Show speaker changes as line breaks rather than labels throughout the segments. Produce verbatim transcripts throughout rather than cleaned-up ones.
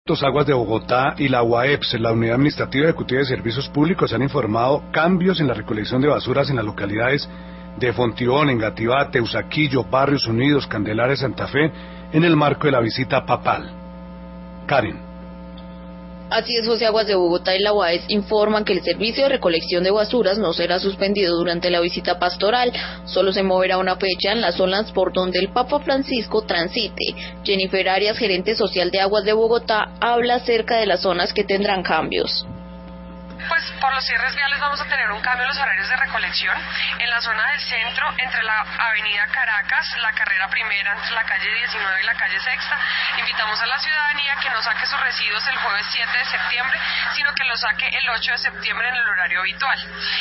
Aguas de Bogotá y la U A E P S, la Unidad Administrativa Ejecutiva de Servicios Públicos, han informado cambios en la recolección de basuras en las localidades de Fontibón, Engativá, Teusaquillo, Barrios Unidos, Candelaria, Santa Fe, en el marco de la visita papal. Karen.
Así es, José. Aguas de Bogotá y la U A E P S informan que el servicio de recolección de basuras no será suspendido durante la visita pastoral, solo se moverá una fecha en las zonas por donde el Papa Francisco transite. Jennifer Arias, gerente social de Aguas de Bogotá, habla acerca de las zonas que tendrán cambios.
Pues por los cierres viales vamos a tener un cambio en los horarios de recolección. En la zona del centro, entre la avenida Caracas, la carrera primera, entre la calle diecinueve y la calle Sexta, invitamos a la ciudadanía que no saque sus residuos el jueves siete de septiembre, sino que lo saque el ocho de septiembre en el horario habitual.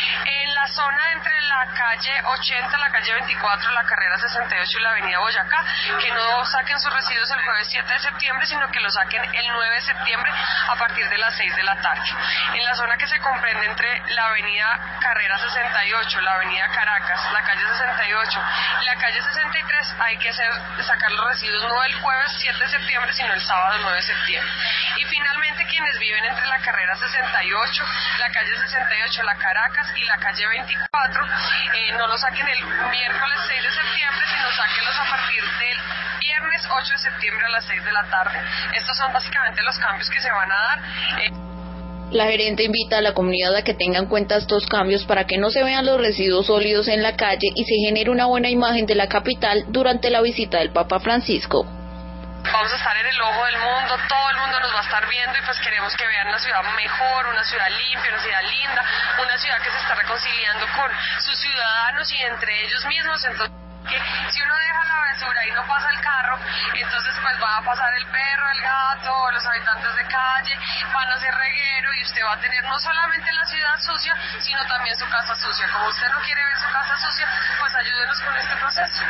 En la zona entre la calle ochenta, la calle veinticuatro, la carrera sesenta y ocho y la avenida Boyacá, que no saquen sus residuos el jueves siete de septiembre, sino que lo saquen el nueve de septiembre a partir de las seis de la tarde. En la zona que se comprende entre la avenida Carrera sesenta y ocho, la avenida Caracas, la calle sesenta y ocho y la calle sesenta y tres, hay que hacer, sacar los residuos no el jueves siete de septiembre, sino el sábado nueve de septiembre. Y finalmente, quienes viven entre la Carrera sesenta y ocho, la calle sesenta y ocho, la Caracas y la calle veinticuatro, eh, no lo saquen el miércoles seis de septiembre, sino sáquenlos a partir del viernes ocho de septiembre a las seis de la tarde. Estos son básicamente los cambios que se van a dar. Eh,
La gerente invita a la comunidad a que tenga en cuenta estos cambios para que no se vean los residuos sólidos en la calle y se genere una buena imagen de la capital durante la visita del Papa Francisco.
Vamos a estar en el ojo del mundo, todo el mundo nos va a estar viendo y pues queremos que vean una ciudad mejor, una ciudad limpia, una ciudad linda, una ciudad que se está reconciliando con sus ciudadanos y entre ellos mismos. Entonces, que si uno deja la basura y no pasa el carro, entonces pues va a pasar el perro, el gato, los habitantes de calle, van a hacer reguero y usted va a tener no solamente la ciudad sucia, sino también su casa sucia. Como usted no quiere ver su casa sucia, pues ayúdenos con este proceso.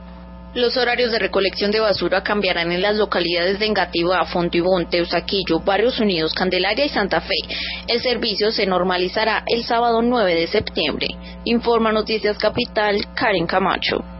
Los horarios de recolección de basura cambiarán en las localidades de Engativá, Fontibón, Teusaquillo, Barrios Unidos, Candelaria y Santa Fe. El servicio se normalizará el sábado nueve de septiembre. Informa Noticias Capital, Karen Camacho.